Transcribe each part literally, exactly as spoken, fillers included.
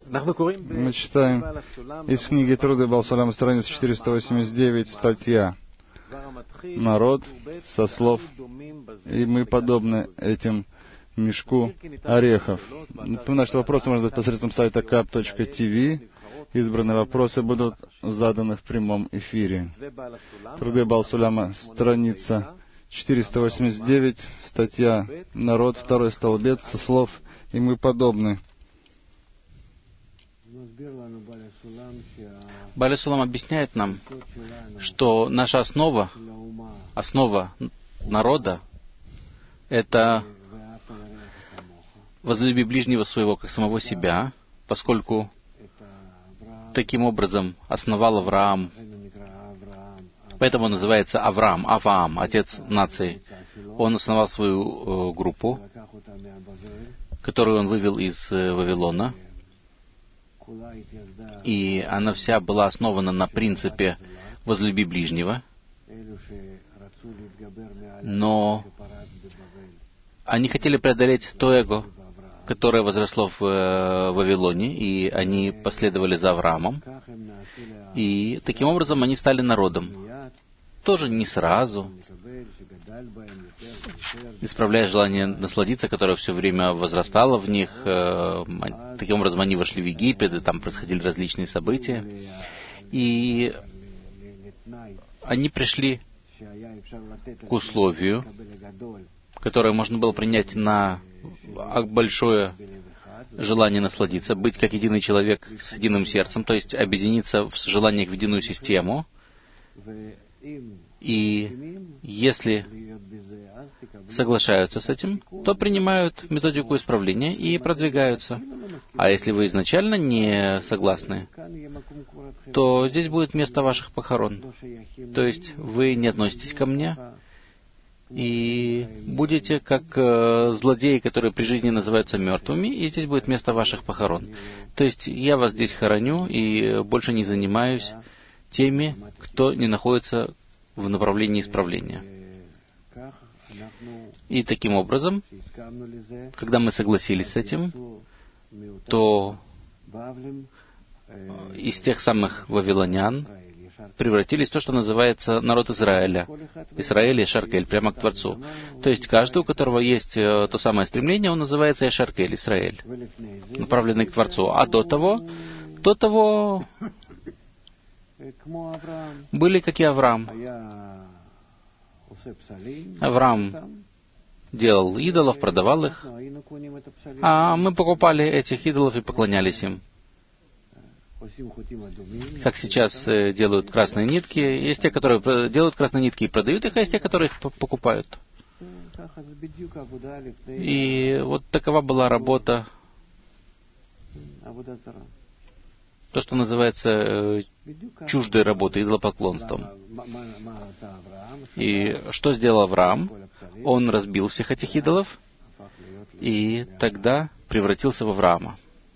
Мы читаем из книги Труды Баал Сулама, страница четыреста восемьдесят девять, статья «Народ со слов, и мы подобны этим мешку орехов». Напоминаю, что вопросы можно задать посредством сайта кап точка ти ви. Избранные вопросы будут заданы в прямом эфире. Труды Баал Сулама, страница четыреста восемьдесят девять, статья «Народ», второй столбец, со слов, и мы подобны. Баал Сулам объясняет нам, что наша основа, основа народа, это возлюби ближнего своего, как самого себя, поскольку таким образом основал Авраам. Поэтому он называется Авраам, Авраам, отец нации. Он основал свою э, группу, которую он вывел из э, Вавилона. И она вся была основана на принципе «возлюби ближнего». Но они хотели преодолеть то эго, которое возросло в э, Вавилоне, и они последовали за Авраамом. И таким образом они стали народом. Тоже не сразу, исправляя желание насладиться, которое все время возрастало в них. Э, таким образом они вошли в Египет, и там происходили различные события. И они пришли к условию, которое можно было принять на большое желание насладиться, быть как единый человек с единым сердцем, то есть объединиться в желаниях в единую систему. И если соглашаются с этим, то принимают методику исправления и продвигаются. А если вы изначально не согласны, то здесь будет место ваших похорон. То есть вы не относитесь ко мне, и будете как э, злодеи, которые при жизни называются мертвыми, и здесь будет место ваших похорон. То есть я вас здесь хороню и больше не занимаюсь теми, кто не находится в направлении исправления. И таким образом, когда мы согласились с этим, то из тех самых вавилонян превратились в то, что называется народ Израиля. Израиль и Шаркель, прямо к Творцу. То есть каждый, у которого есть то самое стремление, он называется Шаркель, Израиль, направленный к Творцу. А до того, до того были, как и Авраам. Авраам делал идолов, продавал их, а мы покупали этих идолов и поклонялись им. Как сейчас э, делают красные нитки. Есть те, которые делают красные нитки и продают их, а есть те, которые их покупают. И вот такова была работа, то, что называется э, чуждой работой, идолопоклонством. И что сделал Авраам? Он разбил всех этих идолов, и тогда превратился в Авраама.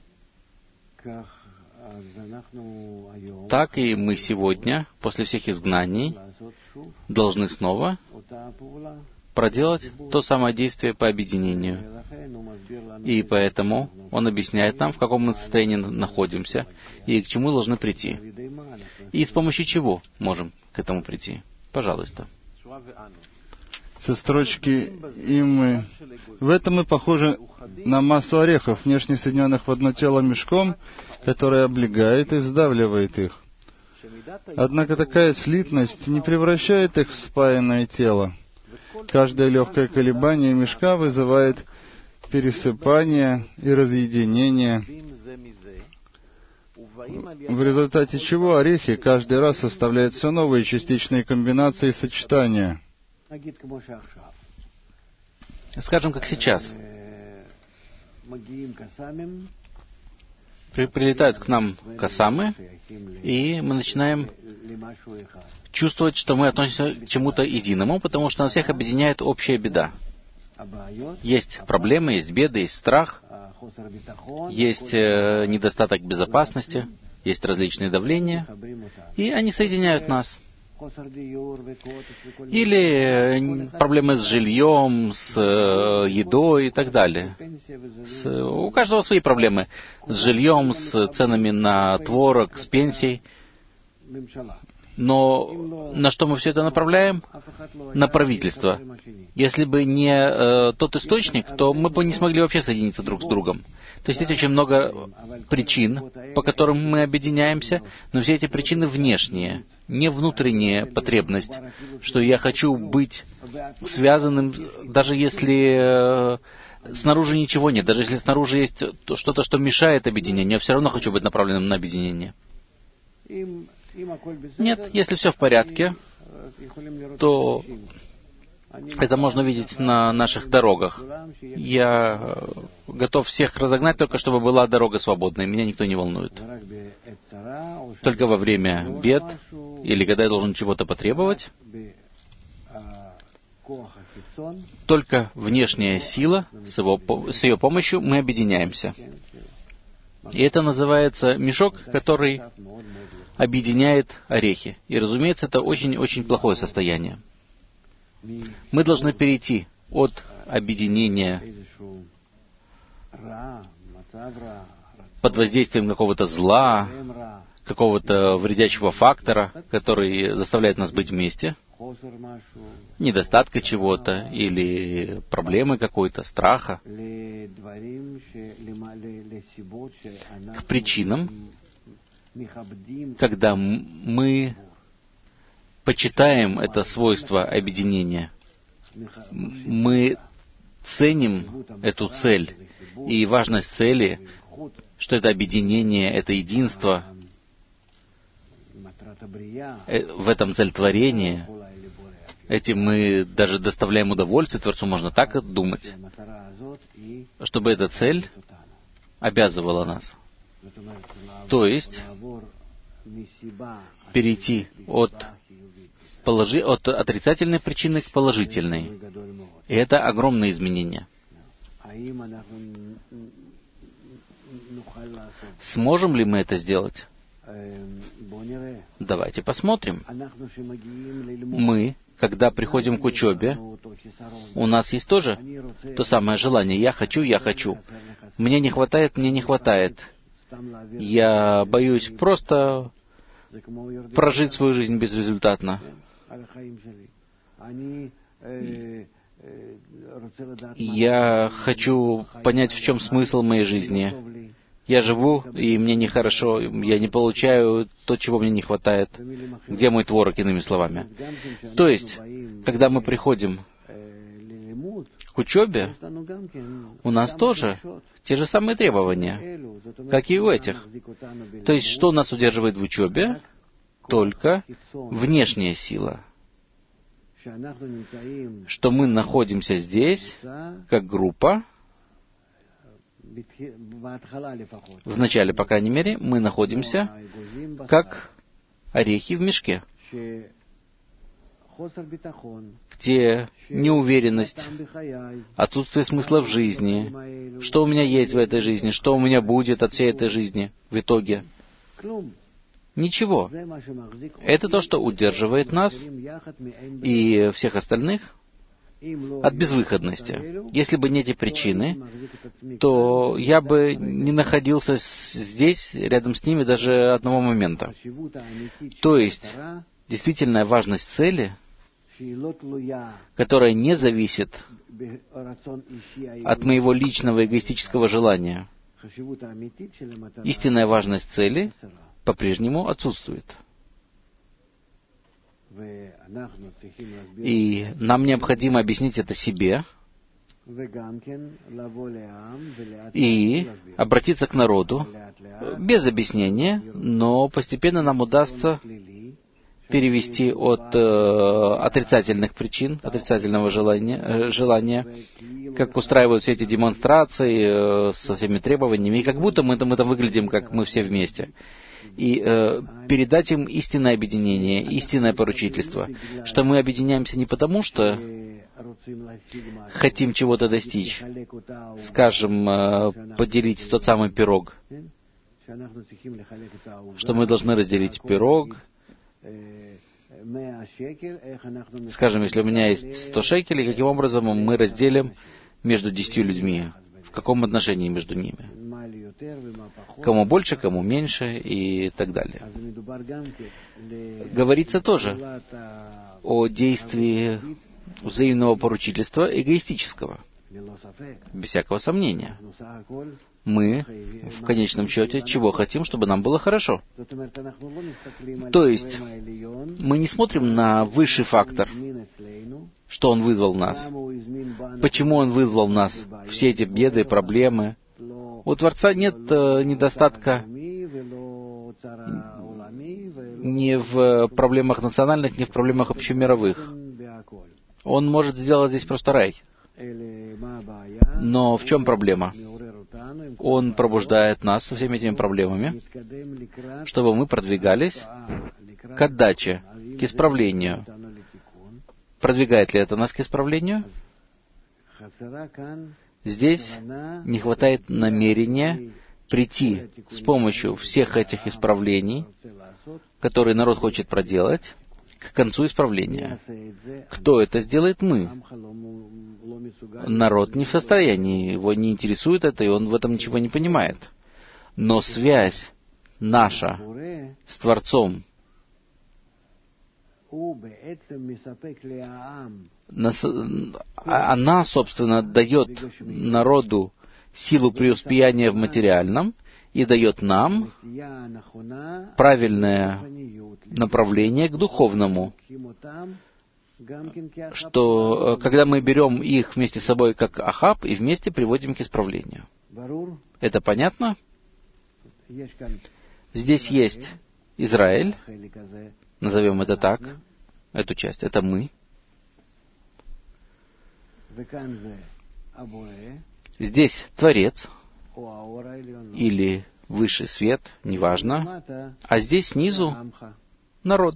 Так и мы сегодня, после всех изгнаний, должны снова проделать то самое действие по объединению. И поэтому он объясняет нам, в каком мы состоянии находимся и к чему должны прийти. И с помощью чего можем к этому прийти. Пожалуйста. Со строчки «И мы». В этом мы похожи на массу орехов, внешне соединенных в одно тело мешком, которое облегает и сдавливает их. Однако такая слитность не превращает их в спаянное тело. Каждое легкое колебание мешка вызывает пересыпание и разъединение, в результате чего орехи каждый раз составляют все новые частичные комбинации и сочетания. Скажем, как сейчас. При, прилетают к нам касамы, и мы начинаем чувствовать, что мы относимся к чему-то единому, потому что нас всех объединяет общая беда. Есть проблемы, есть беды, есть страх, есть э, недостаток безопасности, есть различные давления, и они соединяют нас. Или проблемы с жильем, с едой и так далее. С, у каждого свои проблемы. С жильем, с ценами на творог, с пенсией. Но на что мы все это направляем? На правительство. Если бы не э, тот источник, то мы бы не смогли вообще соединиться друг с другом. То есть есть очень много причин, по которым мы объединяемся, но все эти причины внешние, не внутренняя потребность, что я хочу быть связанным, даже если э, снаружи ничего нет, даже если снаружи есть что-то, что мешает объединению, я все равно хочу быть направленным на объединение. Нет, если все в порядке, то это можно видеть на наших дорогах. Я готов всех разогнать, только чтобы была дорога свободной, меня никто не волнует. Только во время бед, или когда я должен чего-то потребовать, только внешняя сила, с, его, с ее помощью мы объединяемся. И это называется мешок, который объединяет орехи. И, разумеется, это очень-очень плохое состояние. Мы должны перейти от объединения под воздействием какого-то зла, какого-то вредящего фактора, который заставляет нас быть вместе, недостатка чего-то или проблемы какой-то, страха, к причинам, когда мы почитаем это свойство объединения, мы ценим эту цель и важность цели, что это объединение, это единство, в этом цель творения. Этим мы даже доставляем удовольствие Творцу, можно так думать, чтобы эта цель обязывала нас. То есть перейти от, положи, от отрицательной причины к положительной. И это огромное изменение. Сможем ли мы это сделать? Давайте посмотрим. Мы, когда приходим к учебе, у нас есть тоже то самое желание. Я хочу, я хочу. Мне не хватает, мне не хватает. Я боюсь просто прожить свою жизнь безрезультатно. Я хочу понять, в чем смысл моей жизни. Я живу, и мне нехорошо, я не получаю то, чего мне не хватает. Где мой творог, иными словами? То есть, когда мы приходим к учебе, у нас тоже те же самые требования, как и у этих. То есть, что нас удерживает в учебе? Только внешняя сила. Что мы находимся здесь, как группа, в начале, по крайней мере, мы находимся как орехи в мешке, где неуверенность, отсутствие смысла в жизни, что у меня есть в этой жизни, что у меня будет от всей этой жизни в итоге. Ничего. Это то, что удерживает нас и всех остальных от безвыходности. Если бы не эти причины, то я бы не находился здесь, рядом с ними, даже одного момента. То есть, действительная важность цели, которая не зависит от моего личного эгоистического желания, истинная важность цели по-прежнему отсутствует. И нам необходимо объяснить это себе и обратиться к народу без объяснения, но постепенно нам удастся перевести от э, отрицательных причин, отрицательного желания, э, желания, как устраивают все эти демонстрации э, со всеми требованиями, и как будто мы там это выглядим, как мы все вместе. И э, передать им истинное объединение, истинное поручительство, что мы объединяемся не потому, что хотим чего-то достичь, скажем, э, поделить тот самый пирог, что мы должны разделить пирог, Скажем, если у меня есть сто шекелей, каким образом мы разделим между десятью людьми? В каком отношении между ними? Кому больше, кому меньше и так далее. Говорится тоже о действии взаимного поручительства эгоистического. Без всякого сомнения. Мы, в конечном счете, чего хотим, чтобы нам было хорошо. То есть, мы не смотрим на высший фактор, что он вызвал нас. Почему он вызвал нас? Все эти беды, проблемы. У Творца нет э, недостатка ни в проблемах национальных, ни в проблемах общемировых. Он может сделать здесь просто рай. Но в чем проблема? Он пробуждает нас со всеми этими проблемами, чтобы мы продвигались к отдаче, к исправлению. Продвигает ли это нас к исправлению? Здесь не хватает намерения прийти с помощью всех этих исправлений, которые народ хочет проделать, к концу исправления. Кто это сделает? Мы. Народ не в состоянии, его не интересует это, и он в этом ничего не понимает. Но связь наша с Творцом, она, собственно, дает народу силу преуспеяния в материальном и дает нам правильное направление к духовному, что когда мы берем их вместе с собой как Ахаб и вместе приводим к исправлению. Это понятно? Здесь есть Израиль, назовем это так, эту часть, это мы. Здесь Творец, или высший свет, неважно, а здесь снизу народ.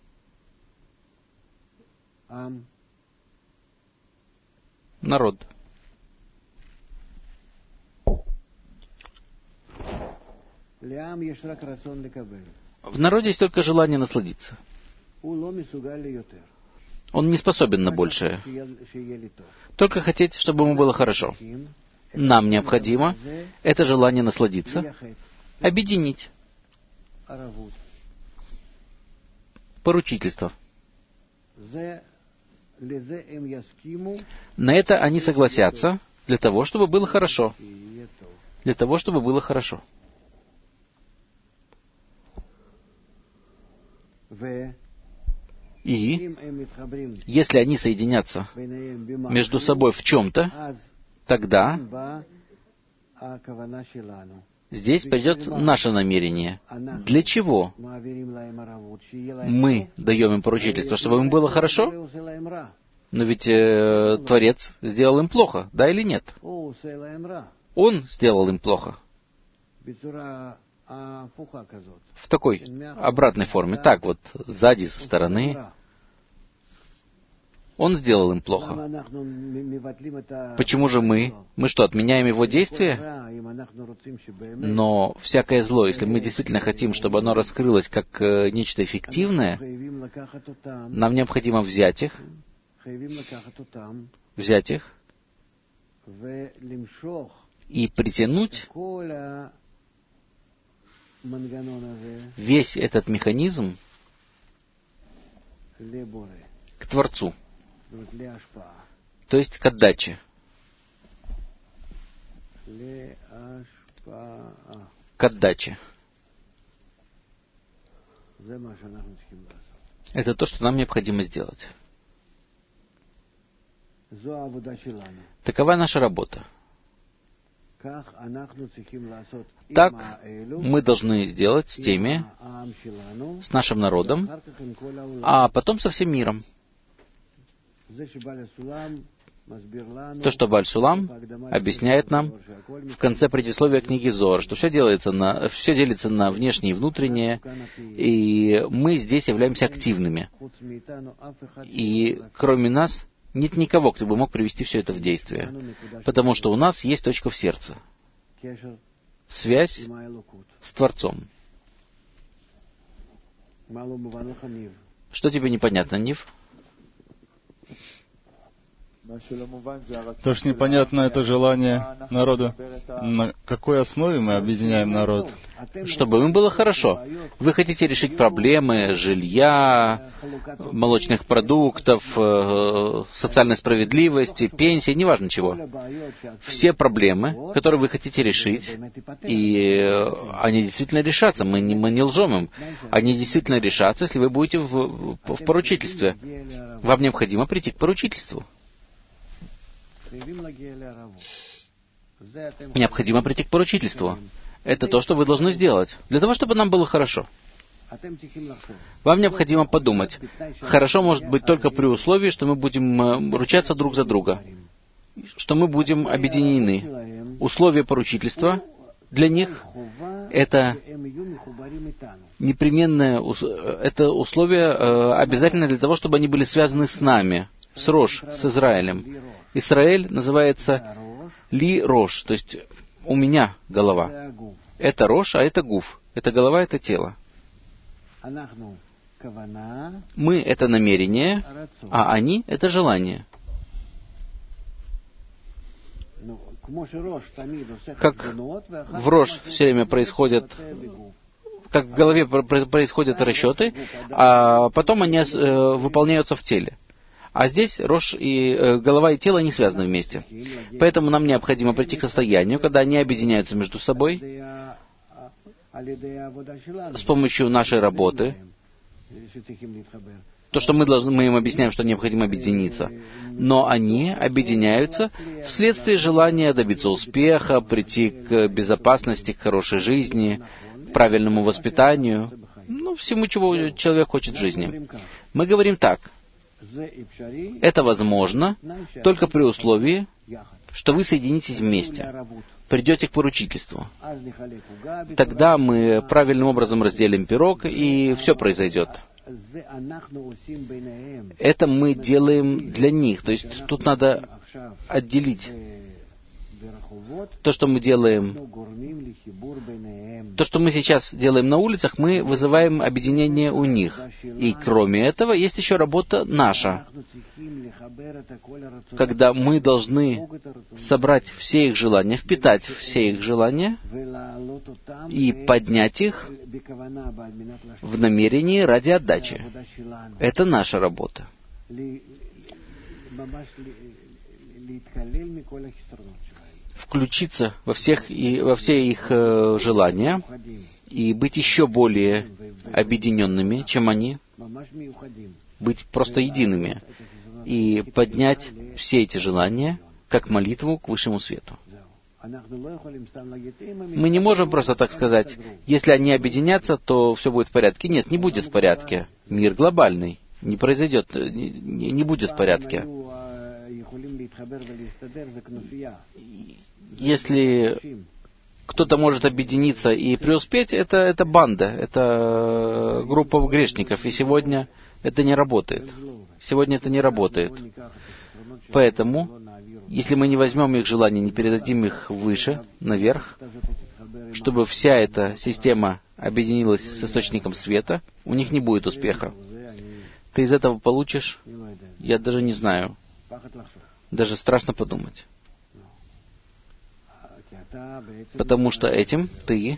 Народ. В народе есть только желание насладиться. Он не способен на большее. Только хотеть, чтобы ему было хорошо. Нам необходимо это желание насладиться, объединить. Поручительство. На это они согласятся для того, чтобы было хорошо. Для того, чтобы было хорошо. И если они соединятся между собой в чем-то, тогда здесь придет наше намерение. Для чего мы даем им поручительство? Чтобы им было хорошо? Но ведь э, Творец сделал им плохо, да или нет? Он сделал им плохо. В такой обратной форме. Так вот, сзади, со стороны. Он сделал им плохо. Почему же мы? Мы что, отменяем его действия? Но всякое зло, если мы действительно хотим, чтобы оно раскрылось как э, нечто эффективное, нам необходимо взять их, взять их и притянуть весь этот механизм к Творцу, то есть к отдаче. К отдаче. Это то, что нам необходимо сделать. Такова наша работа. Так мы должны сделать с теми, с нашим народом, а потом со всем миром. То, что Бааль Сулам объясняет нам в конце предисловия книги Зоар, что все, делается на, все делится на внешнее и внутреннее, и мы здесь являемся активными. И кроме нас нет никого, кто бы мог привести все это в действие, потому что у нас есть точка в сердце. Связь с Творцом. Что тебе непонятно, Нив? То, что непонятно, это желание народа. На какой основе мы объединяем народ? Чтобы им было хорошо. Вы хотите решить проблемы жилья, молочных продуктов, социальной справедливости, пенсии, неважно чего. Все проблемы, которые вы хотите решить, и они действительно решатся, мы не, мы не лжем им, они действительно решатся, если вы будете в, в поручительстве. Вам необходимо прийти к поручительству. Необходимо прийти к поручительству. Это то, что вы должны сделать, для того, чтобы нам было хорошо. Вам необходимо подумать. Хорошо может быть только при условии, что мы будем ручаться друг за друга, что мы будем объединены. Условия поручительства для них — это непременное, это условие обязательно для того, чтобы они были связаны с нами, с Рош, с Израилем. Израиль называется Ли Рош, то есть у меня голова. Это Рош, а это Гуф. Это голова, это тело. Мы — это намерение, а они — это желание. Как в Рош все время происходят, как в голове происходят расчеты, а потом они э, выполняются в теле. А здесь Рош и э, голова и тело не связаны вместе. Поэтому нам необходимо прийти к состоянию, когда они объединяются между собой с помощью нашей работы. То, что мы должны, мы им объясняем, что необходимо объединиться. Но они объединяются вследствие желания добиться успеха, прийти к безопасности, к хорошей жизни, к правильному воспитанию, ну, всему, чего человек хочет в жизни. Мы говорим так. Это возможно только при условии, что вы соединитесь вместе, придете к поручительству. Тогда мы правильным образом разделим пирог, и все произойдет. Это мы делаем для них. То есть тут надо отделить то, что мы делаем, то, что мы сейчас делаем на улицах, мы вызываем объединение у них. И кроме этого, есть еще работа наша, когда мы должны собрать все их желания, впитать все их желания и поднять их в намерении ради отдачи. Это наша работа. Включиться во, всех, и, во все их э, желания и быть еще более объединенными, чем они, быть просто едиными и поднять все эти желания как молитву к высшему свету. Мы не можем просто так сказать, если они объединятся, то все будет в порядке. Нет, не будет в порядке. Мир глобальный. Не произойдет, не, не будет в порядке. Если кто-то может объединиться и преуспеть, это, это банда, это группа грешников. И сегодня это не работает. Сегодня это не работает. Поэтому, если мы не возьмем их желания, не передадим их выше, наверх, чтобы вся эта система объединилась с источником света, у них не будет успеха. Ты из этого получишь? Я даже не знаю. Даже страшно подумать. Потому что этим ты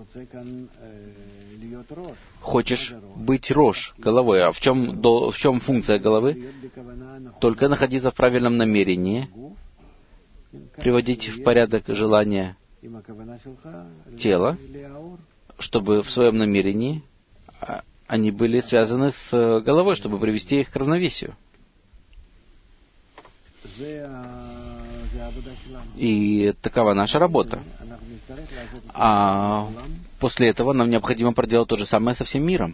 хочешь быть Рош, головой. А в чем, в чем функция головы? Только находиться в правильном намерении, приводить в порядок желания тела, чтобы в своем намерении они были связаны с головой, чтобы привести их к равновесию. И такова наша работа. А после этого нам необходимо проделать то же самое со всем миром.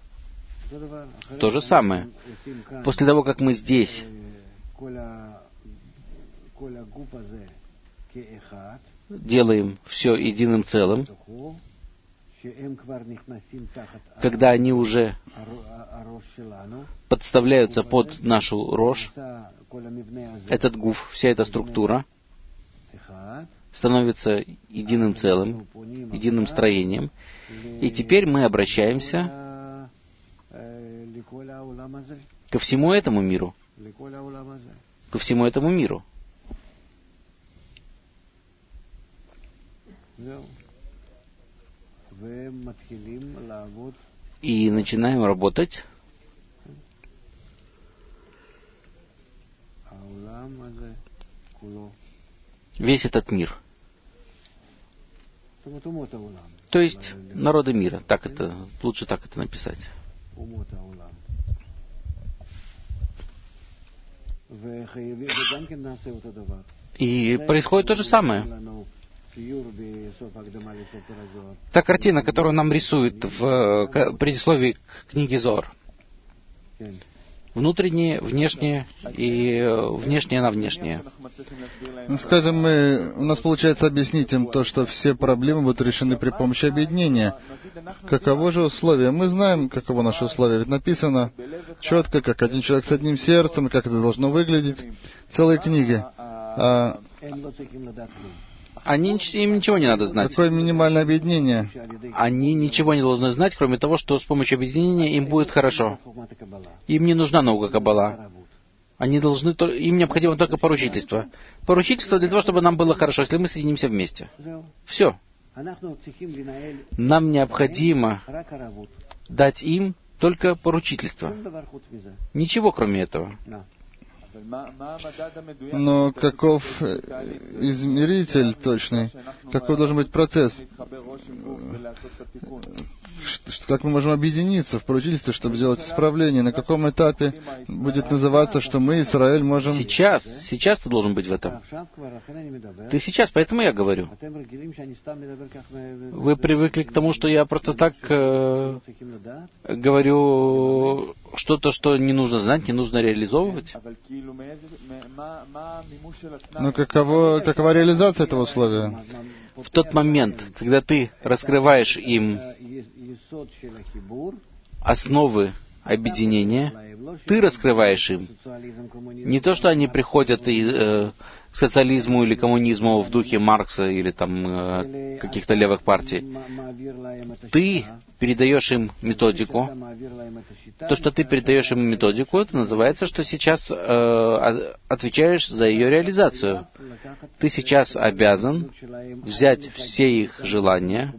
То же самое. После того, как мы здесь делаем все единым целым, когда они уже подставляются под нашу рожь, этот гуф, вся эта структура становится единым целым, единым строением. И теперь мы обращаемся ко всему этому миру. Ко всему этому миру. И начинаем работать. Весь этот мир. То есть народы мира. Так это, лучше так это написать. И происходит то же самое. Та картина, которую нам рисуют в предисловии к книге Зоар. Внутреннее, внешнее и внешнее на внешнее. Ну, скажем, мы, у нас получается объяснить им то, что все проблемы будут решены при помощи объединения. Каково же условие? Мы знаем, каково наше условие. Ведь написано четко, как один человек с одним сердцем, и как это должно выглядеть. Целые книги. А Они, им ничего не надо знать. Какое минимальное объединение? Они ничего не должны знать, кроме того, что с помощью объединения им будет хорошо. Им не нужна наука Каббала. Они должны, им необходимо только поручительство. Поручительство для того, чтобы нам было хорошо, если мы соединимся вместе. Все. Нам необходимо дать им только поручительство. Ничего кроме этого. Но каков измеритель точный? Какой должен быть процесс? Как мы можем объединиться в поручительстве, чтобы сделать исправление? На каком этапе будет называться, что мы, Израиль, можем... Сейчас. Сейчас ты должен быть в этом. Ты сейчас, поэтому я говорю. Вы привыкли к тому, что я просто так э, говорю что-то, что не нужно знать, не нужно реализовывать. Но каково, какова реализация этого условия? В тот момент, когда ты раскрываешь им основы объединения, ты раскрываешь им не то, что они приходят и, э, к социализму или коммунизму в духе Маркса или там э, каких-то левых партий. Ты передаешь им методику. То, что ты передаешь им методику, это называется, что сейчас э, отвечаешь за ее реализацию. Ты сейчас обязан взять все их желания,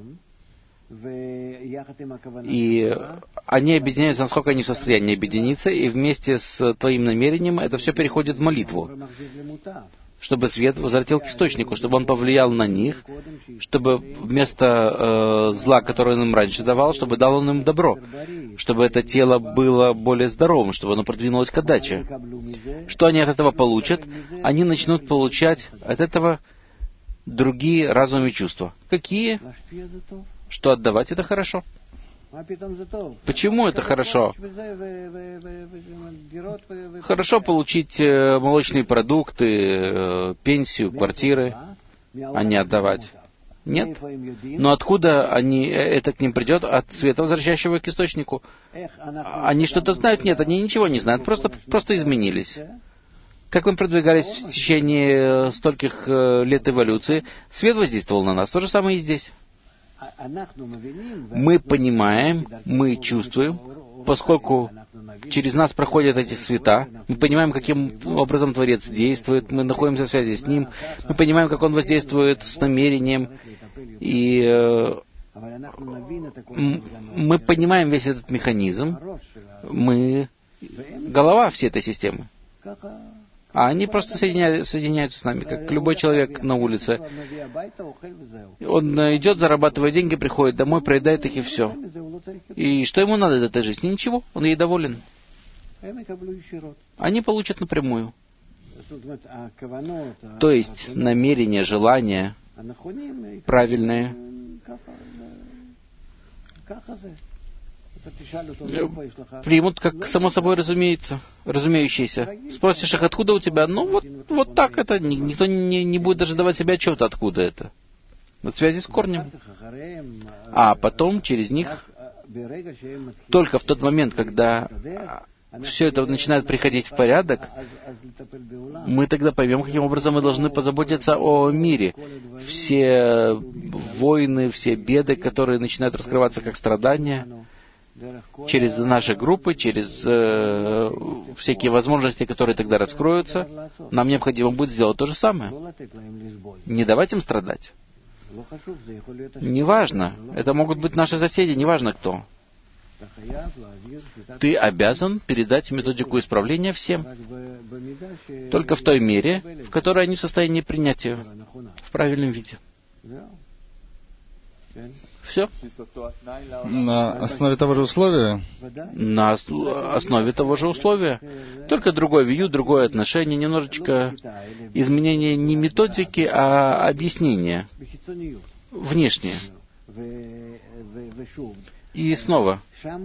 и они объединяются, насколько они в состоянии объединиться, и вместе с твоим намерением это все переходит в молитву, чтобы свет возвратил к источнику, чтобы он повлиял на них, чтобы вместо э, зла, которое он им раньше давал, чтобы дал он им добро, чтобы это тело было более здоровым, чтобы оно продвинулось к отдаче. Что они от этого получат? Они начнут получать от этого другие разумные чувства. Какие? Что отдавать — это хорошо. Почему это хорошо? Хорошо получить молочные продукты, пенсию, квартиры, а не отдавать. Нет. Но откуда они, это к ним придет? От света, возвращающего к источнику. Они что-то знают? Нет, они ничего не знают, просто, просто изменились. Как мы продвигались в течение стольких лет эволюции, свет воздействовал на нас. То же самое и здесь. Мы понимаем, мы чувствуем, поскольку через нас проходят эти света, мы понимаем, каким образом Творец действует, мы находимся в связи с Ним, мы понимаем, как Он воздействует с намерением, и э, мы понимаем весь этот механизм, мы голова всей этой системы. А они просто соединяются, соединяются с нами, как любой человек на улице. Он идет, зарабатывает деньги, приходит домой, проедает их и все. И что ему надо от этой жизни? Ничего, он ей доволен. Они получат напрямую. То есть намерение, желание правильное. Примут, как само собой разумеется, разумеющееся. Спросишь их, откуда у тебя? Ну, вот, вот так это. Никто не, не будет даже давать себе отчет, откуда это. От связи с корнем. А потом, через них, только в тот момент, когда все это начинает приходить в порядок, мы тогда поймем, каким образом мы должны позаботиться о мире. Все войны, все беды, которые начинают раскрываться как страдания, через наши группы, через э, всякие возможности, которые тогда раскроются, нам необходимо будет сделать то же самое. Не давать им страдать. Неважно. Это могут быть наши соседи, неважно кто. Ты обязан передать методику исправления всем. Только в той мере, в которой они в состоянии принять ее в правильном виде. Все. На основе того же условия? На основе того же условия. Только другой вью, другое отношение, немножечко изменение не методики, а объяснения. Внешнее. И снова,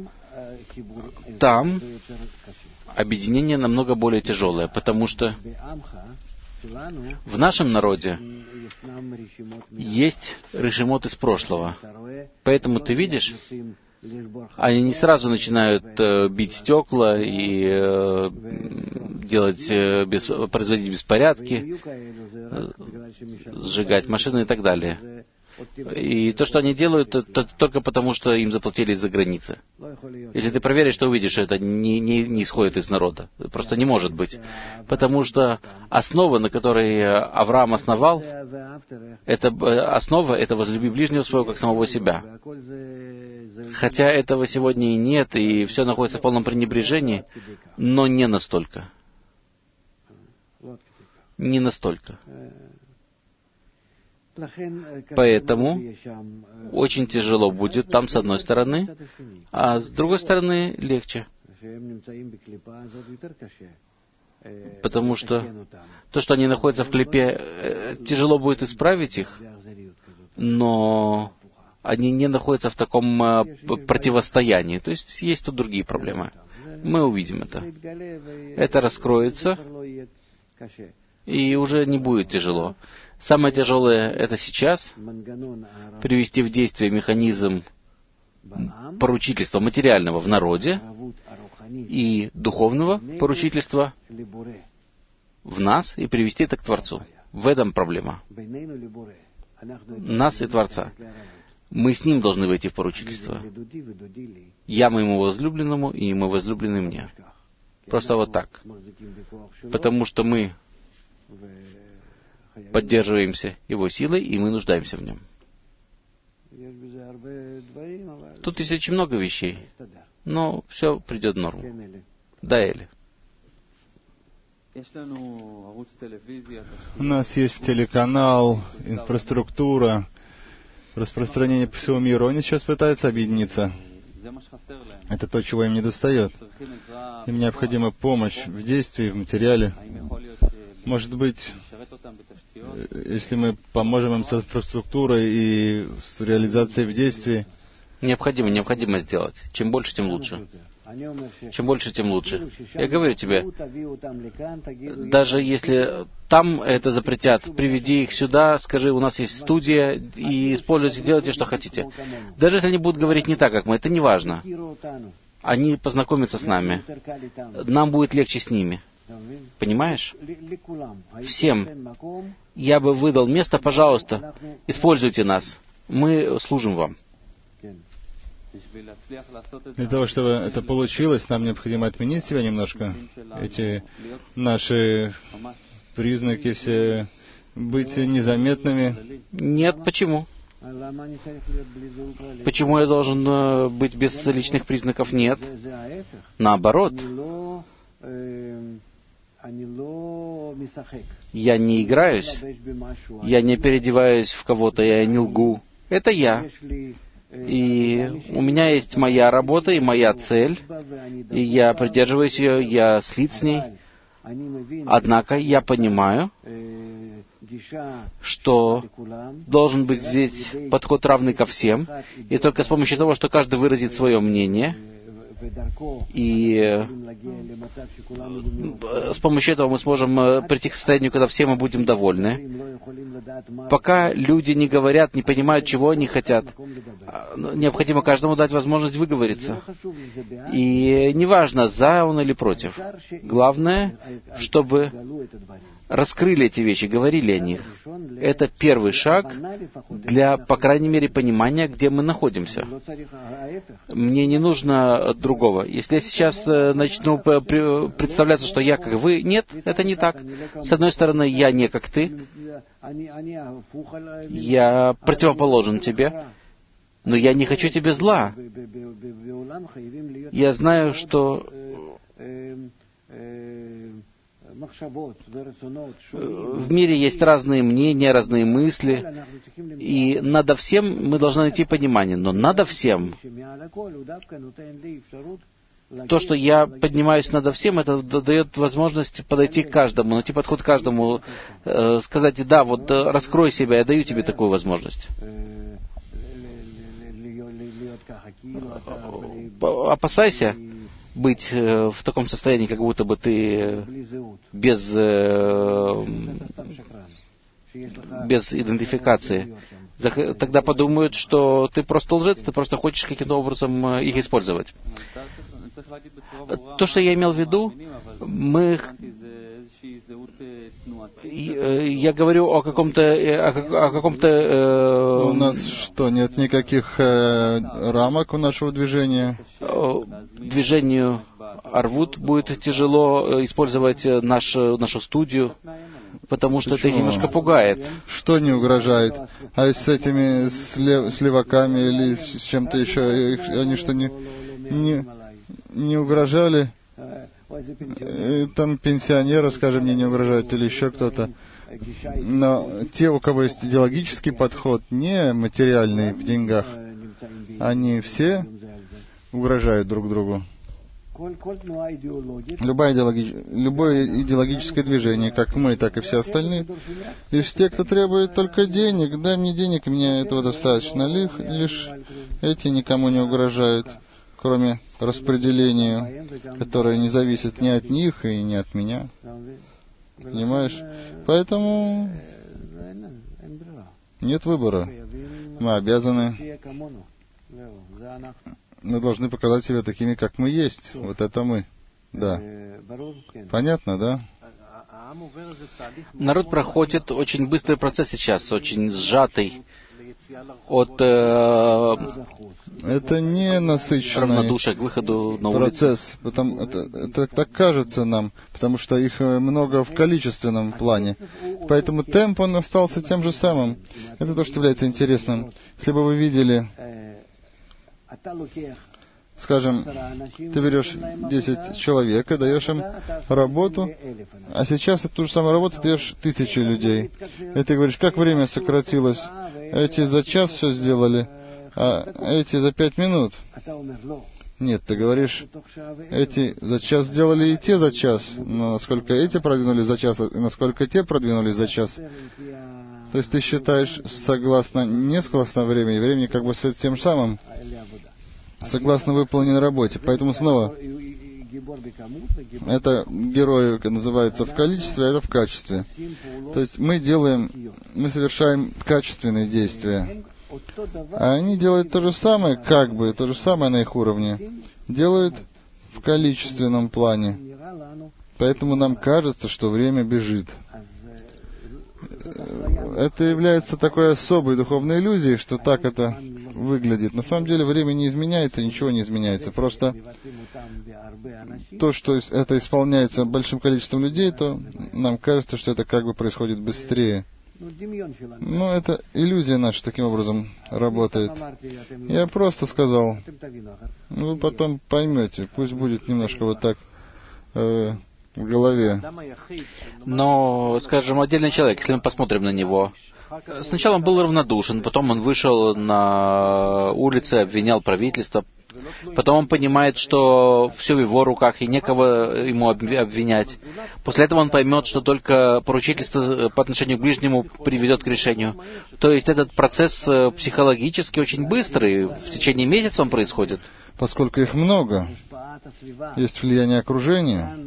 там объединение намного более тяжелое, потому что в нашем народе есть решимот из прошлого. Поэтому ты видишь, они не сразу начинают э, бить стекла и э, делать, э, бес, производить беспорядки, э, сжигать машины и так далее. И то, что они делают, это только потому, что им заплатили из-за границы. Если ты проверишь, то увидишь, что это не, не, не исходит из народа. Просто не может быть. Потому что основа, на которой Авраам основал, это основа, это возлюби ближнего своего, как самого себя. Хотя этого сегодня и нет, и все находится в полном пренебрежении, но не настолько. Не настолько. Поэтому очень тяжело будет там с одной стороны, а с другой стороны легче. Потому что то, что они находятся в клипе, тяжело будет исправить их, но они не находятся в таком противостоянии. То есть есть тут другие проблемы. Мы увидим это. Это раскроется, и уже не будет тяжело. Самое тяжелое это сейчас привести в действие механизм поручительства материального в народе и духовного поручительства в нас и привести это к Творцу. В этом проблема. Нас и Творца. Мы с Ним должны войти в поручительство. Я моему возлюбленному, и мой возлюбленный мне. Просто вот так. Потому что мы поддерживаемся Его силой, и мы нуждаемся в Нем. Тут есть очень много вещей, но все придет в норму. Да, Эли. У нас есть телеканал, инфраструктура, распространение по всему миру. Они сейчас пытаются объединиться. Это то, чего им не достает. Им необходима помощь в действии, в материале. Может быть, если мы поможем им с инфраструктурой и с реализацией в действии. Необходимо, необходимо сделать. Чем больше, тем лучше. Чем больше, тем лучше. Я говорю тебе, даже если там это запретят, приведи их сюда, скажи, у нас есть студия, и используйте, делайте, что хотите. Даже если они будут говорить не так, как мы, это не важно. Они познакомятся с нами. Нам будет легче с ними. Понимаешь? Всем. Я бы выдал место, пожалуйста, используйте нас. Мы служим вам. Для того, чтобы это получилось, нам необходимо отменить себя немножко. Эти наши признаки все, быть незаметными. Нет, почему? Почему я должен э, быть без личных признаков? Нет. Наоборот. Я не играюсь. Я не переодеваюсь в кого-то, я не лгу. Это я. И у меня есть моя работа и моя цель, и я придерживаюсь ее, я слит с ней. Однако я понимаю, что должен быть здесь подход равный ко всем, и только с помощью того, что каждый выразит свое мнение, И с помощью этого мы сможем прийти к состоянию, когда все мы будем довольны. Пока люди не говорят, не понимают, чего они хотят, необходимо каждому дать возможность выговориться. И неважно, за он или против. Главное, чтобы раскрыли эти вещи, говорили о них. Это первый шаг для, по крайней мере, понимания, где мы находимся. Мне не нужно другого. Если я сейчас начну представляться, что я как вы, нет, это не так. С одной стороны, я не как ты. Я противоположен тебе. Но я не хочу тебе зла. Я знаю, что в мире есть разные мнения, разные мысли, и надо всем мы должны найти понимание. Но надо всем. То, что я поднимаюсь надо всем, это дает возможность подойти к каждому, найти подход к каждому, э, сказать, да, вот раскрой себя, я даю тебе такую возможность. Опасайся быть э, в таком состоянии, как будто бы ты без, э, без идентификации. Тогда подумают, что ты просто лжец, ты просто хочешь каким-то образом их использовать. То, что я имел в виду, мы... Я говорю о каком-то... О каком-то э... У нас что, нет никаких э, рамок у нашего движения? Движению Арвут будет тяжело использовать наш, нашу студию, потому что Почему? Это немножко пугает. Что не угрожает? А с этими слев, с леваками или с чем-то еще, их, они что, не, не, не угрожали? Там пенсионеры, скажем, мне не угрожают, или еще кто-то. Но те, у кого есть идеологический подход, не материальный в деньгах, они все угрожают друг другу. Любое, идеологи... Любое идеологическое движение, как мы, так и все остальные, лишь те, кто требует только денег, дай мне денег, мне этого достаточно. Лишь эти никому не угрожают, кроме распределения, которое не зависит ни от них и ни от меня. Понимаешь? Поэтому нет выбора. Мы обязаны... Мы должны показать себя такими, как мы есть. Вот это мы. Да. Понятно, да? Народ проходит очень быстрый процесс сейчас, очень сжатый от э, это не насыщенный равнодушия к выходу на улицу. Процесс. Потому, это, это так кажется нам, потому что их много в количественном плане. Поэтому темп, он остался тем же самым. Это то, что является интересным. Если бы вы видели... Скажем, ты берешь десять человек и даешь им работу, а сейчас эту же самую работу даешь тысяче людей. И ты говоришь, как время сократилось. Эти за час все сделали, а эти за пять минут. Нет, ты говоришь, эти за час сделали и те за час. Но насколько эти продвинулись за час, и насколько те продвинулись за час. То есть ты считаешь согласно, не согласно времени, времени как бы с тем же самым, согласно выполненной работе. Поэтому снова, это герой называется в количестве, а это в качестве. То есть мы делаем, мы совершаем качественные действия. А они делают то же самое, как бы, то же самое на их уровне. Делают в количественном плане. Поэтому нам кажется, что время бежит. Это является такой особой духовной иллюзией, что так это выглядит. На самом деле время не изменяется, ничего не изменяется. Просто то, что это исполняется большим количеством людей, то нам кажется, что это как бы происходит быстрее. Но это иллюзия наша таким образом работает. Я просто сказал, вы потом поймете, пусть будет немножко вот так э, в голове. Но, скажем, отдельный человек, если мы посмотрим на него, сначала он был равнодушен, потом он вышел на улицы, обвинял правительство, потом он понимает, что все в его руках и некого ему обвинять. После этого он поймет, что только поручительство по отношению к ближнему приведет к решению. То есть этот процесс психологически очень быстрый, в течение месяца он происходит. Поскольку их много, есть влияние окружения,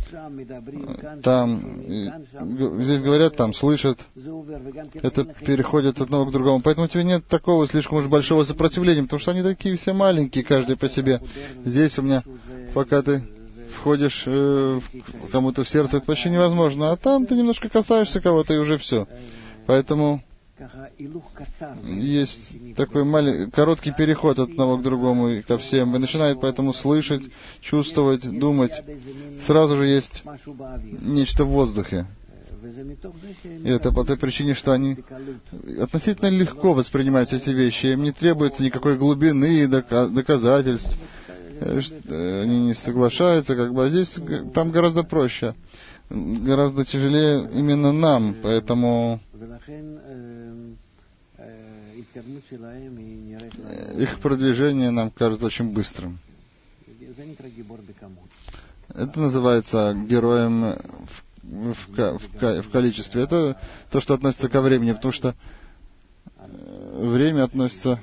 там, здесь говорят, там слышат, это переходит от одного к другому. Поэтому у тебя нет такого слишком уж большого сопротивления, потому что они такие все маленькие, каждый по себе. Здесь у меня, пока ты входишь э, кому-то в сердце, это почти невозможно, а там ты немножко касаешься кого-то, и уже все. Поэтому есть такой маленький, короткий переход от одного к другому и ко всем, и начинает поэтому слышать, чувствовать, думать. Сразу же есть нечто в воздухе. И это по той причине, что они относительно легко воспринимают эти вещи. Им не требуется никакой глубины, доказательств. Они не соглашаются, как бы, а здесь там гораздо проще. Гораздо тяжелее именно нам, поэтому их продвижение нам кажется очень быстрым. Это называется героем в, в, в, в количестве. Это то, что относится ко времени, потому что время относится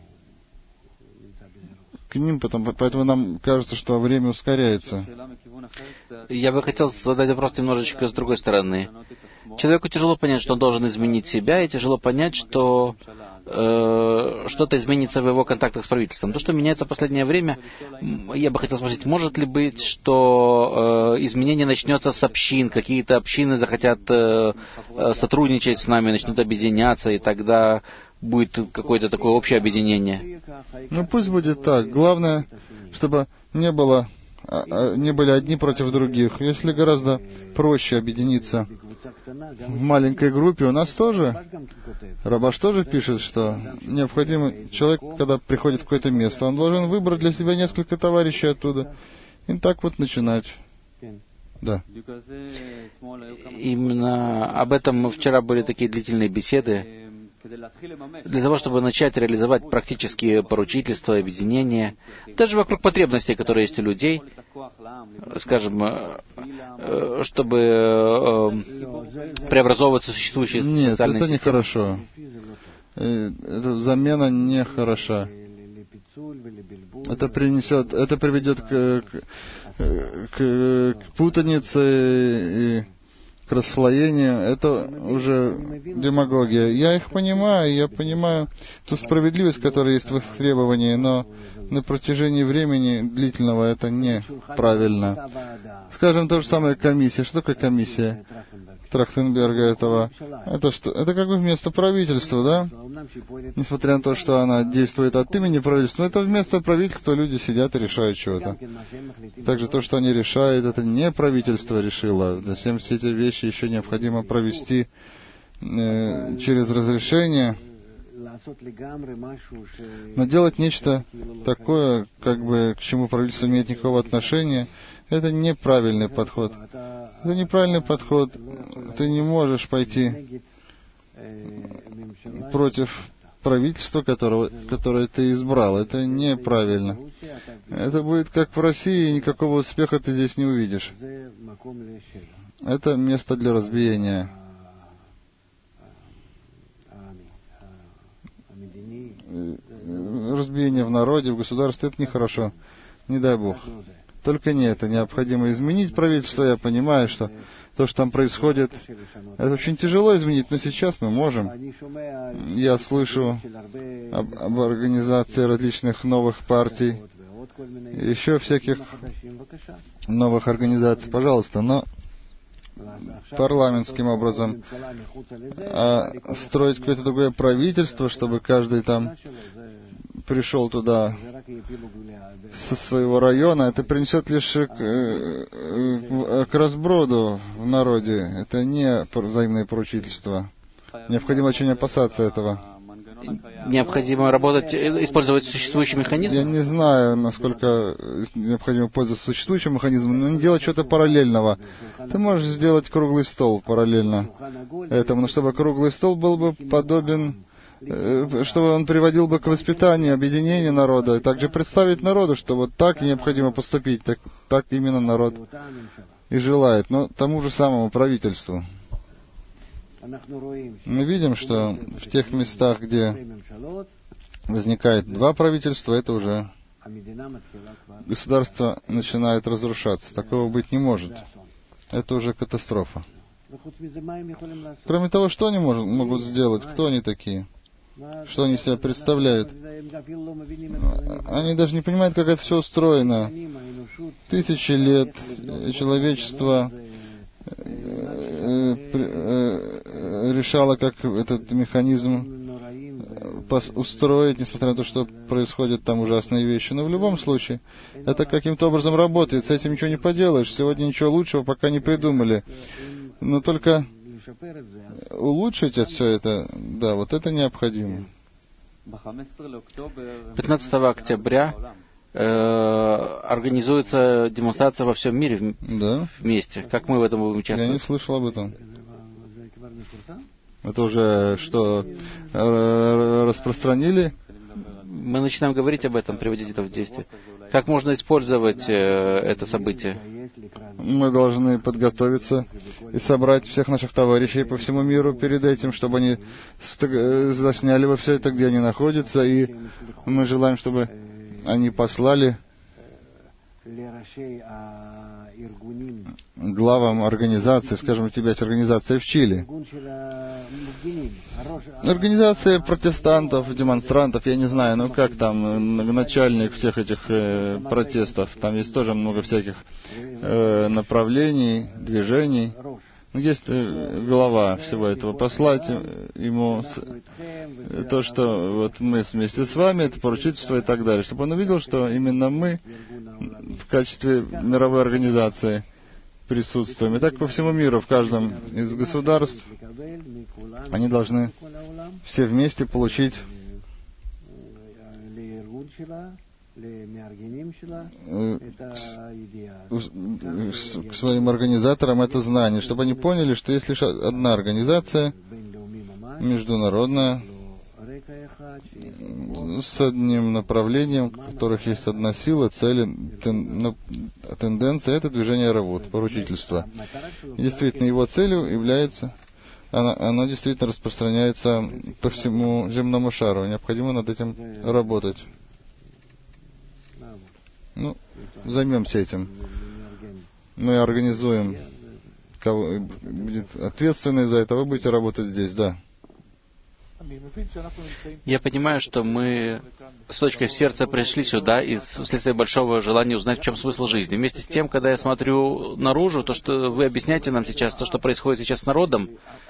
к ним, потому, поэтому нам кажется, что время ускоряется. Я бы хотел задать вопрос немножечко с другой стороны. Человеку тяжело понять, что он должен изменить себя, и тяжело понять, что э, что-то изменится в его контактах с правительством. То, что меняется в последнее время, я бы хотел спросить, может ли быть, что э, изменение начнется с общин, какие-то общины захотят э, сотрудничать с нами, начнут объединяться, и тогда будет какое-то такое общее объединение? Ну, пусть будет так. Главное, чтобы не было, не были одни против других. Если гораздо проще объединиться в маленькой группе, у нас тоже, Рабаш тоже пишет, что необходимо, человек, когда приходит в какое-то место, он должен выбрать для себя несколько товарищей оттуда. И так вот начинать. Да. Именно об этом вчера были такие длительные беседы. Для того, чтобы начать реализовать практические поручительства, объединения, даже вокруг потребностей, которые есть у людей, скажем, чтобы преобразовываться в существующие Нет, социальные это системы. Нехорошо. Эта замена нехороша. Это принесет, это приведет к, к, к путанице и к расслоению. Это уже демагогия. Я их понимаю, я понимаю ту справедливость, которая есть в их требовании, но на протяжении времени длительного это неправильно. Скажем, то же самое комиссия. Что такое комиссия Трахтенберга этого? Это что? Это как бы вместо правительства, да? Несмотря на то, что она действует от имени правительства, это вместо правительства люди сидят и решают чего-то. Также то, что они решают, это не правительство решило. Затем все эти вещи еще необходимо провести э, через разрешение. Но делать нечто такое, как бы к чему правительство не имеет никакого отношения, это неправильный подход. Это неправильный подход. Ты не можешь пойти против правительства, которого, которое ты избрал. Это неправильно. Это будет как в России, и никакого успеха ты здесь не увидишь. Это место для разбиения. Разбиение в народе, в государстве, это нехорошо. Не дай Бог. Только не это. Необходимо изменить правительство. Я понимаю, что то, что там происходит, это очень тяжело изменить, но сейчас мы можем. Я слышу об, об организации различных новых партий, еще всяких новых организаций. Пожалуйста, но парламентским образом. А строить какое-то другое правительство, чтобы каждый там пришел туда со своего района, это принесет лишь к, к разброду в народе. Это не взаимное поручительство. Необходимо очень опасаться этого. Необходимо работать, использовать существующий механизм? Я не знаю, насколько необходимо пользоваться существующим механизмом, но не делать чего-то параллельного. Ты можешь сделать круглый стол параллельно этому, но чтобы круглый стол был бы подобен, чтобы он приводил бы к воспитанию, объединению народа, и также представить народу, что вот так необходимо поступить, так, так именно народ и желает, но тому же самому правительству. Мы видим, что в тех местах, где возникает два правительства, это уже государство начинает разрушаться. Такого быть не может. Это уже катастрофа. Кроме того, что они может, могут сделать? Кто они такие? Что они себя представляют? Они даже не понимают, как это все устроено. Тысячи лет человечество решало, как этот механизм устроить, несмотря на то, что происходят там ужасные вещи. Но в любом случае, это каким-то образом работает, с этим ничего не поделаешь. Сегодня ничего лучшего пока не придумали. Но только улучшить все это, да, вот это необходимо. пятнадцатого октября э, организуется демонстрация во всем мире да. вместе. Как мы в этом будем участвовать? Я не слышал об этом. Это уже что, распространили? Мы начинаем говорить об этом, приводить это в действие. Как можно использовать э, это событие? Мы должны подготовиться и собрать всех наших товарищей по всему миру перед этим, чтобы они засняли во все это, где они находятся, и мы желаем, чтобы они послали главам организации, скажем, у тебя есть организация в Чили. Организация протестантов, демонстрантов, я не знаю, ну как там, начальник всех этих э, протестов. Там есть тоже много всяких э, направлений, движений. Есть э, глава всего этого. Послать ему с, э, то, что вот мы вместе с вами, это поручительство и так далее. Чтобы он увидел, что именно мы в качестве мировой организации присутствуем. И так по всему миру, в каждом из государств, они должны все вместе получить к своим организаторам это знание, чтобы они поняли, что есть лишь одна организация международная, с одним направлением, у которых есть одна сила, цель, тен, тенденция — это движение работ, поручительство. И действительно, его целью является, оно, оно действительно распространяется по всему земному шару. Необходимо над этим работать. Ну, займемся этим. Мы организуем, кого будет ответственный за это. Вы будете работать здесь, да. Я понимаю, что мы с точкой в сердце пришли сюда и вследствие большого желания узнать, в чем смысл жизни. Вместе с тем, когда я смотрю наружу, то, что вы объясняете нам сейчас, то, что происходит сейчас с народом,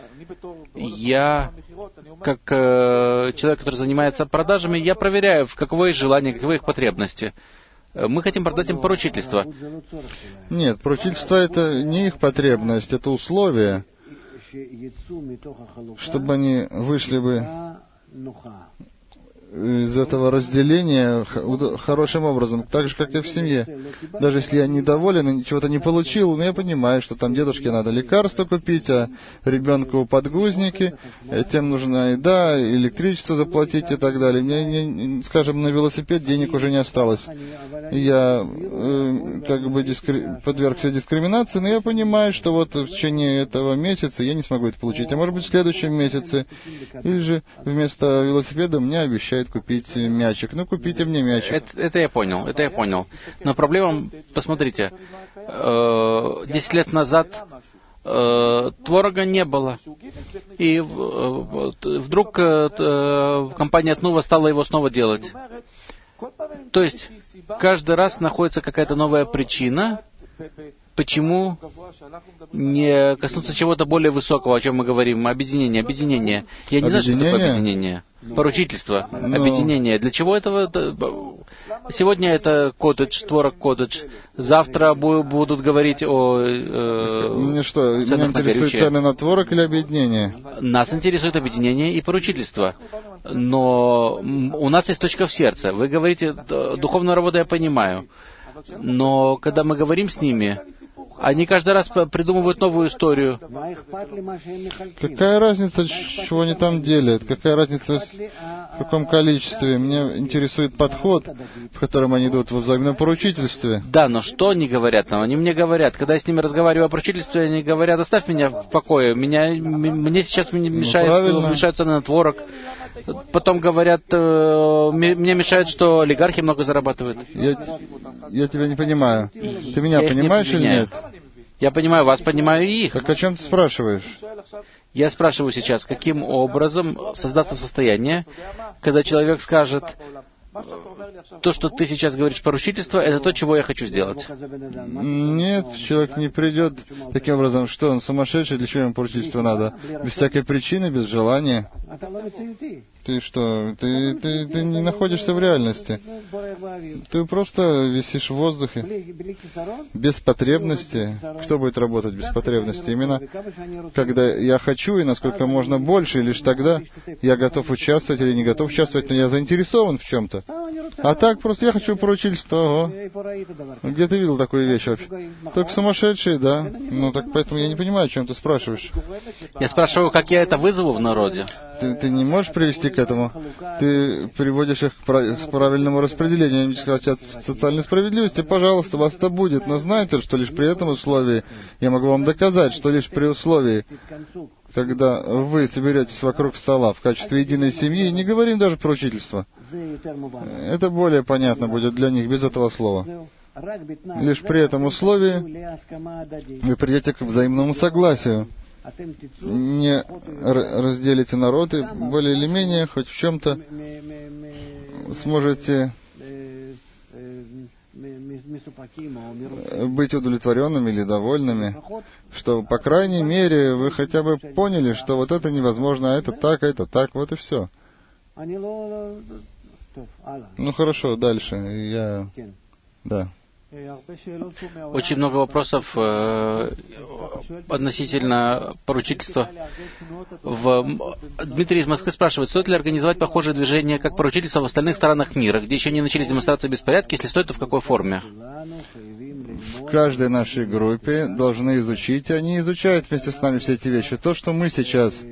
я, как э, человек, который занимается продажами, я проверяю, каково их желание, каковы их потребности. Мы хотим продать им поручительство. Нет, поручительство — это не их потребность, это условие, чтобы они вышли бы из этого разделения хорошим образом, так же, как и в семье. Даже если я недоволен и чего-то не получил, но я понимаю, что там дедушке надо лекарства купить, а ребенку подгузники, тем нужна еда, электричество заплатить и так далее. Мне, скажем, на велосипед денег уже не осталось. Я э, как бы дискри... подвергся дискриминации, но я понимаю, что вот в течение этого месяца я не смогу это получить. А может быть, в следующем месяце. Или же вместо велосипеда мне обещают купить мячик. Ну, купите мне мячик. Это, это я понял, это я понял. Но проблема, посмотрите, десять лет назад э, творога не было. И э, вдруг э, компания Тнува стала его снова делать. То есть, каждый раз находится какая-то новая причина, почему не коснуться чего-то более высокого, о чем мы говорим, объединение, объединение. Я не знаю, что такое объединение. Поручительство, Но... объединение. Для чего этого? Сегодня это коттедж, творог коттедж. Завтра будут говорить о э, Мне что, меня интересует цены на творог или объединение? Нас интересует объединение и поручительство. Но у нас есть точка в сердце. Вы говорите, духовную работу я понимаю. Но когда мы говорим с ними, они каждый раз придумывают новую историю. Какая разница, чего они там делят? Какая разница, в каком количестве? Меня интересует подход, в котором они идут во взаимном поручительстве. Да, но что они говорят нам? Они мне говорят, когда я с ними разговариваю о поручительстве, они говорят: оставь меня в покое, меня, мне сейчас мешает, ну, мешают цены на творог. потом говорят, э, мне мешает, что олигархи много зарабатывают. Я, я тебя не понимаю. Ты меня я понимаешь не или нет? Я понимаю вас, понимаю и их. Так о чем ты спрашиваешь? Я спрашиваю сейчас, каким образом создаться состояние, когда человек скажет, то, что ты сейчас говоришь поручительство, это то, чего я хочу сделать. Нет, человек не придет таким образом, что он сумасшедший, для чего ему поручительство надо? Без всякой причины, без желания. Ты что? Ты, ты, ты не находишься в реальности. Ты просто висишь в воздухе. Без потребности. Кто будет работать без потребности? Именно когда я хочу и насколько можно больше, и лишь тогда я готов участвовать или не готов участвовать, но я заинтересован в чем-то. А так просто я хочу поручительство. Ого. Где ты видел такую вещь вообще? Только сумасшедшие, да. Ну так поэтому я не понимаю, о чем ты спрашиваешь. Я спрашиваю, как я это вызову в народе. Ты, ты не можешь привести к этому? Ты приводишь их к, прав... к правильному распределению. Они хотят социальной справедливости, пожалуйста, у вас это будет. Но знаете, что лишь при этом условии, я могу вам доказать, что лишь при условии, когда вы соберетесь вокруг стола в качестве единой семьи, не говорим даже про учительство. Это более понятно будет для них без этого слова. Лишь при этом условии вы придете к взаимному согласию. Не разделите народ и более или менее хоть в чем-то сможете быть удовлетворенными или довольными, что, по крайней мере, вы хотя бы поняли, что вот это невозможно, а это так, а это так, вот и все. Ну хорошо, дальше. Я... Да. Очень много вопросов э, относительно поручительства. В... Дмитрий из Москвы спрашивает, стоит ли организовать похожее движение, как поручительство в остальных странах мира, где еще не начались демонстрации беспорядка, если стоит, то в какой форме? В каждой нашей группе должны изучить, и они изучают вместе с нами все эти вещи. То, что мы сейчас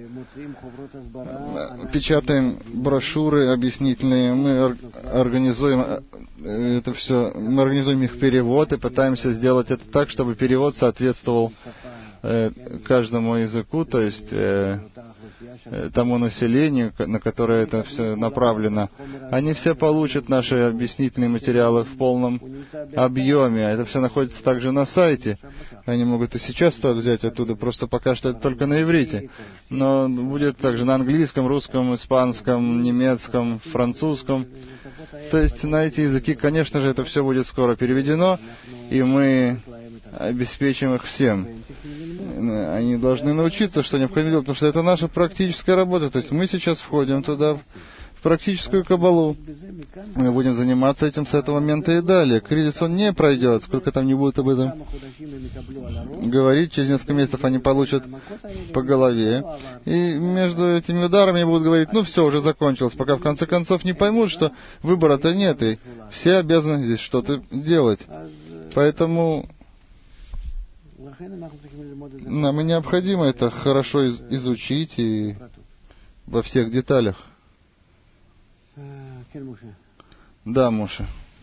печатаем брошюры объяснительные, мы организуем это все, мы организуем их перевод и пытаемся сделать это так, чтобы перевод соответствовал э, каждому языку, то есть э, тому населению, на которое это все направлено. Они все получат наши объяснительные материалы в полном объеме. Это все находится также на сайте. Они могут и сейчас взять оттуда, просто пока что это только на иврите. Но будет также на английском, русском, испанском, немецком, французском. То есть на эти языки, конечно же, это все будет скоро переведено, и мы обеспечим их всем. Они должны научиться, что необходимо делать, потому что это наша практическая работа. То есть мы сейчас входим туда, в практическую кабалу. Мы будем заниматься этим с этого момента и далее. Кризис он не пройдет, сколько там не будет об этом говорить. Через несколько месяцев они получат по голове. И между этими ударами будут говорить, ну все, уже закончилось, пока в конце концов не поймут, что выбора-то нет, и все обязаны здесь что-то делать. Поэтому нам и необходимо это хорошо из- изучить и во всех деталях. Да, Муша.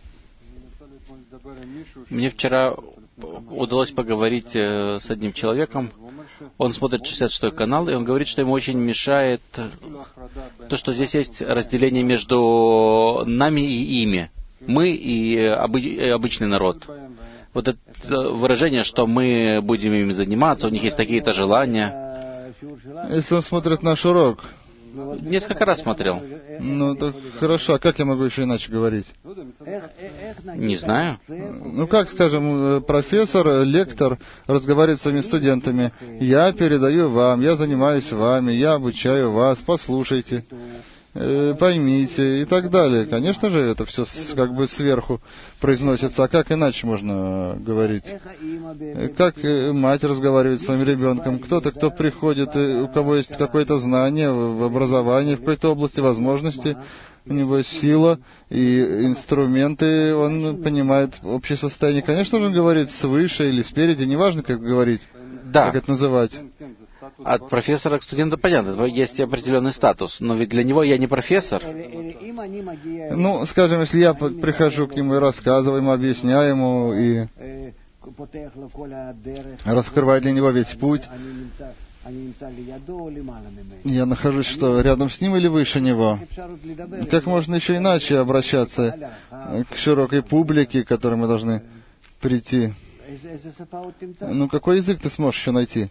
Мне вчера удалось поговорить э, с одним человеком. Он смотрит шестьдесят шестой канал, и он говорит, что ему очень мешает то, что здесь есть разделение между нами и ими. Мы и обы- обычный народ. Вот это выражение, что мы будем ими заниматься, у них есть такие-то желания. Если он смотрит наш урок... Несколько раз смотрел. Ну, так хорошо. А как я могу еще иначе говорить? Не знаю. Ну, как, скажем, профессор, лектор разговаривает с своими студентами. Я передаю вам, я занимаюсь вами, я обучаю вас, послушайте, э, поймите и так далее. Конечно же, это все с, как бы сверху произносится. А как иначе можно говорить? Как мать разговаривает с своим ребенком? Кто-то, кто приходит, у кого есть какое-то знание в образовании, в какой-то области возможности, у него сила и инструменты, он понимает общее состояние. Конечно же, он говорит свыше или спереди, неважно, как говорить, да. Как это называть. От профессора к студенту понятно, есть определенный статус, но ведь для него я не профессор. Ну, скажем, если я прихожу к нему и рассказываю ему, объясняю ему и раскрываю для него весь путь, Я нахожусь что, рядом с ним или выше него? Как можно еще иначе обращаться к широкой публике, к которой мы должны прийти? Ну, какой язык ты сможешь еще найти?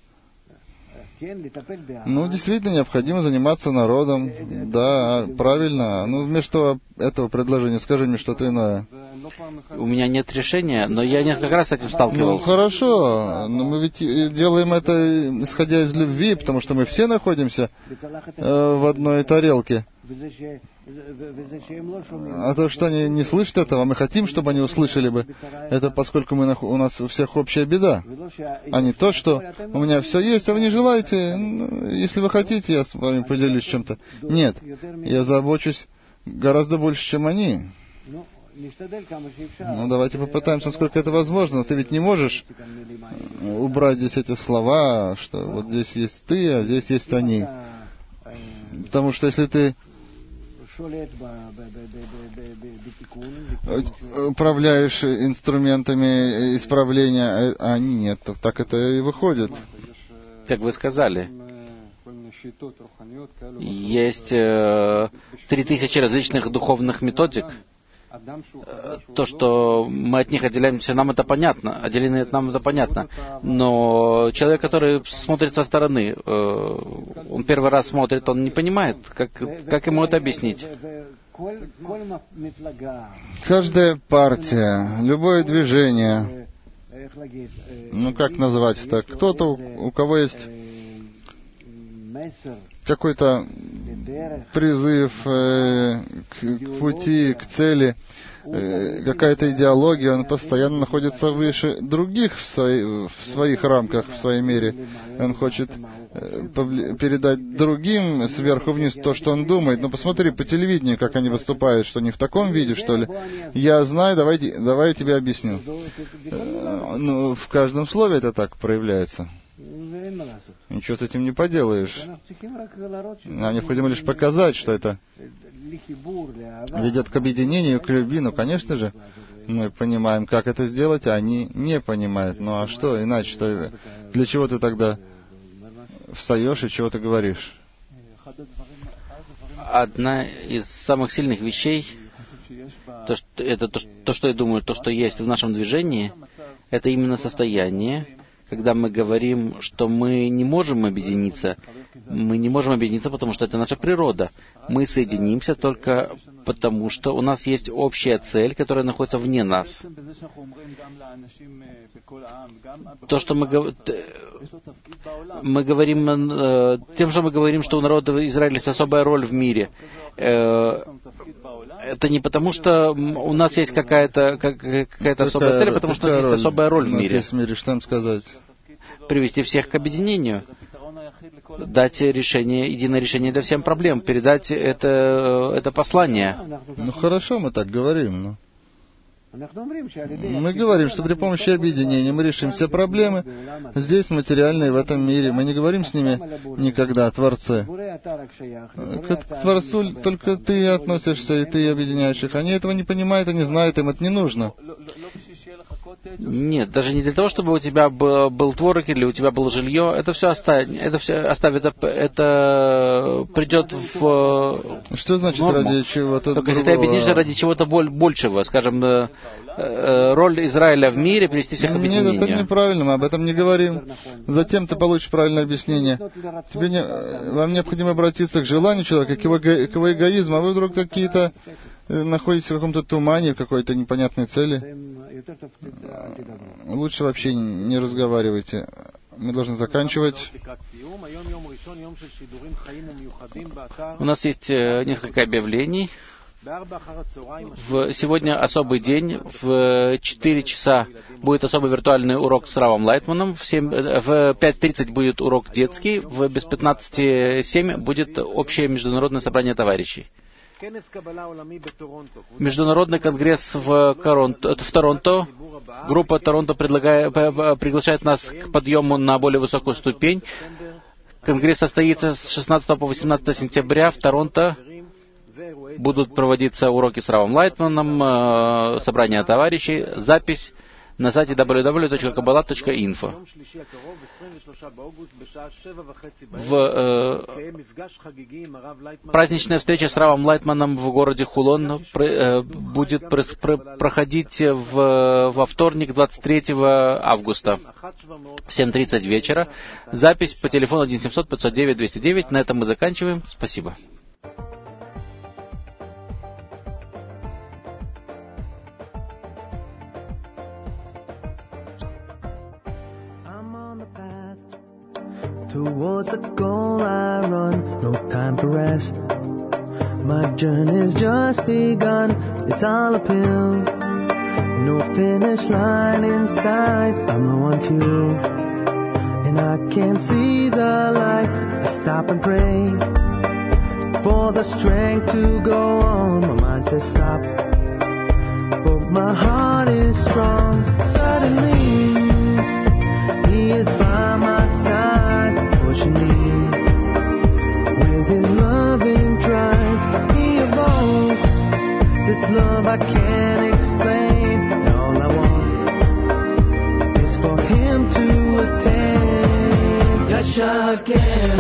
Ну, действительно, необходимо заниматься народом. Да, правильно. Ну, вместо этого предложения скажи мне что-то иное. У меня нет решения, но я несколько раз с этим Ну, сталкивался. хорошо. Но мы ведь делаем это, исходя из любви, потому что мы все находимся э, в одной тарелке. А то, что они не слышат этого, мы хотим, чтобы они услышали бы. Это поскольку мы, у нас у всех общая беда. А не то, что у меня все есть, а вы не желаете. Ну, если вы хотите, я с вами поделюсь чем-то. Нет, я забочусь гораздо больше, чем они. Ну, давайте попытаемся, насколько это возможно. Ты ведь не можешь убрать здесь эти слова, что вот здесь есть ты, а здесь есть они. Потому что если ты управляешь инструментами исправления, а они нет, то так это и выходит. Как вы сказали, есть э, три тысячи различных духовных методик. То, что мы от них отделяемся, нам это понятно. Отделены от нам это понятно. Но человек, который смотрит со стороны, э, он первый раз смотрит, он не понимает, как, как ему это объяснить. Каждая партия, любое движение, ну как назвать это, кто-то, у кого есть какой-то призыв э, к, к пути, к цели, э, какая-то идеология, он постоянно находится выше других в, свои, в своих рамках, в своей мере. Он хочет э, передать другим сверху вниз то, что он думает. Но посмотри по телевидению, как они выступают, что не в таком виде, что ли. Я знаю, давай, давай я тебе объясню. Э, ну, в каждом слове это так проявляется. Ничего с этим не поделаешь. Нам необходимо лишь показать, что это ведет к объединению, к любви. Ну, конечно же, мы понимаем, как это сделать, а они не понимают. Ну, а что иначе? Что, для чего ты тогда встаешь и чего ты говоришь? Одна из самых сильных вещей, то, что, это то, то, что я думаю, то, что есть в нашем движении, это именно состояние, когда мы говорим, что мы не можем объединиться. Мы не можем объединиться, потому что это наша природа. Мы соединимся только потому, что у нас есть общая цель, которая находится вне нас. То, что мы, мы говорим, тем, что мы говорим, что у народа Израиля есть особая роль в мире, это не потому, что у нас есть какая-то, какая-то особая цель, а потому что у нас есть особая роль в мире. В мире, что им сказать? Привести всех к объединению, дать решение, единое решение для всем проблем, передать это, это послание. Ну хорошо, мы так говорим, но... Мы говорим, что при помощи объединения мы решим все проблемы здесь, материальные, в этом мире. Мы не говорим с ними никогда о Творце. К Творцу только ты относишься, и ты объединяешь их. Они этого не понимают, они знают, им это не нужно. Нет, даже не для того, чтобы у тебя был, был творог или у тебя было жилье. Это все оставит. Это все оставит. Это, это придет в Что значит норму. Ради чего-то Только другого? если ты объединишься ради чего-то большего, скажем, роль Израиля в мире привести всех к объединению. Нет, это неправильно, мы об этом не говорим. Затем ты получишь правильное объяснение. Тебе не, вам необходимо обратиться к желанию человека, к его, к его эгоизму, а вы вдруг какие-то находитесь в каком-то тумане, в какой-то непонятной цели. Лучше вообще не разговаривайте. Мы должны заканчивать. У нас есть несколько объявлений. В сегодня особый день. В четыре часа будет особый виртуальный урок с Равом Лайтманом. В, семь, в пять тридцать будет урок детский. В без пятнадцати семь будет общее международное собрание товарищей. Международный конгресс в, Коронто, в Торонто. Группа Торонто предлагает, приглашает нас к подъему на более высокую ступень. Конгресс состоится с шестнадцатого по восемнадцатое сентября в Торонто. Будут проводиться уроки с Равом Лайтманом, собрание товарищей. Запись на сайте дабл ю дабл ю дабл ю точка каббала точка инфо. В, э, праздничная встреча с Равом Лайтманом в городе Хулон пр, э, будет пр, пр, проходить в, во вторник, двадцать третьего августа в семь тридцать вечера. Запись по телефону один семьсот пятьсот девять двести девять. На этом мы заканчиваем. Спасибо. Towards a goal I run, no time to rest. My journey's just begun, it's all uphill. No finish line in sight, I'm low on fuel. And I can't see the light, I stop and pray for the strength to go on. My mind says stop, but my heart is strong. Suddenly, He is by my side, pushing me with His loving drive. He evokes this love I can't explain. And all I want is for Him to attain. Yasha again.